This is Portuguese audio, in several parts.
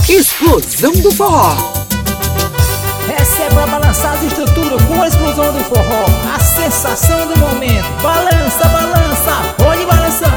Explosão do Forró. Essa é pra balançar as estruturas com a explosão do forró. A sensação do momento. Balança, balança, pode balançar.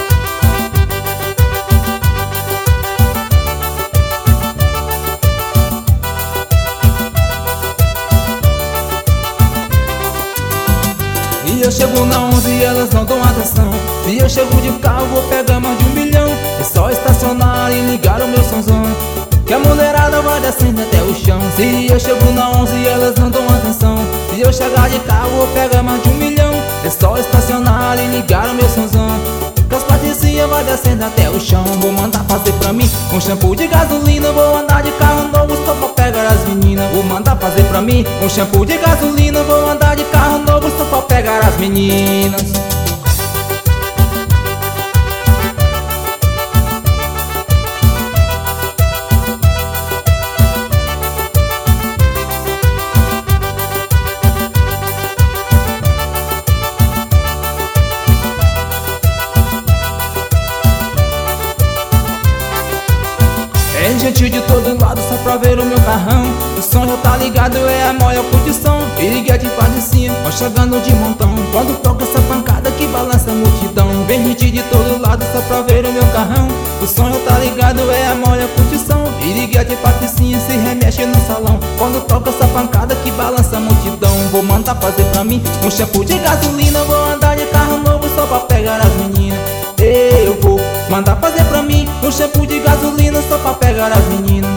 E eu chego na 11 e elas não dão atenção. E eu chego de carro, vou pegar mais de 1 milhão. É só estacionar e ligar o meu somzão, que a mulherada vai descendo até o chão. Se eu chego na 11 e elas não dão atenção. Se eu chegar de carro, vou pegar mais de 1 milhão. É só estacionar e ligar o meu somzão, que as patricinhas vai descendo até o chão. Vou mandar fazer pra mim um shampoo de gasolina. Vou andar de carro novo só pra pegar as meninas. Vou mandar fazer pra mim um shampoo de gasolina. Vou andar de carro novo só pra pegar as meninas. Tem gente de todo lado só pra ver o meu carrão. O som já tá ligado, é a maior curtição. E liguei de patricinha, ó chegando de montão. Quando toca essa pancada que balança a multidão. Vem gente de todo lado só pra ver o meu carrão. O som já tá ligado, é a maior curtição. E liguei de patricinha, se remexe no salão. Quando toca essa pancada que balança a multidão. Vou mandar fazer pra mim um shampoo de gasolina. Vou andar de carro novo só pra pegar as meninas. Eu vou mandar fazer pra mim um shampoo de gasolina só pra pegar as meninas.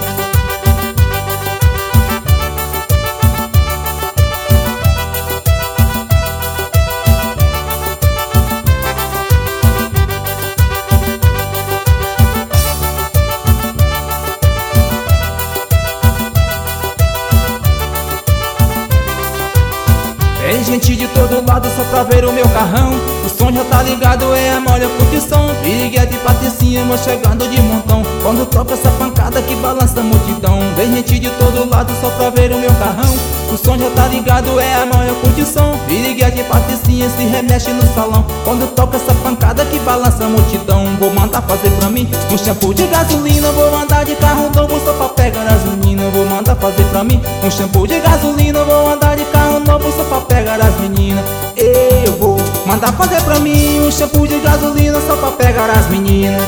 Tem gente de todo lado só pra ver o meu carrão. O som já tá ligado, é a maior curtição. Liguei de patricinha, vou chegando de montão. Quando toca essa pancada que balança a multidão. Tem gente de todo lado só pra ver o meu carrão. O som já tá ligado, é a maior curtição. Liguei de patricinha, se remexe no salão. Quando toca essa pancada que balança a multidão. Vou mandar fazer pra mim um shampoo de gasolina. Vou andar de carro novo só pra pegar as meninas. Vou mandar fazer pra mim um shampoo de gasolina. Vou andar de carro novo só pra pegar as meninas. Eu vou mandar fazer pra mim um shampoo de gasolina só pra pegar as meninas.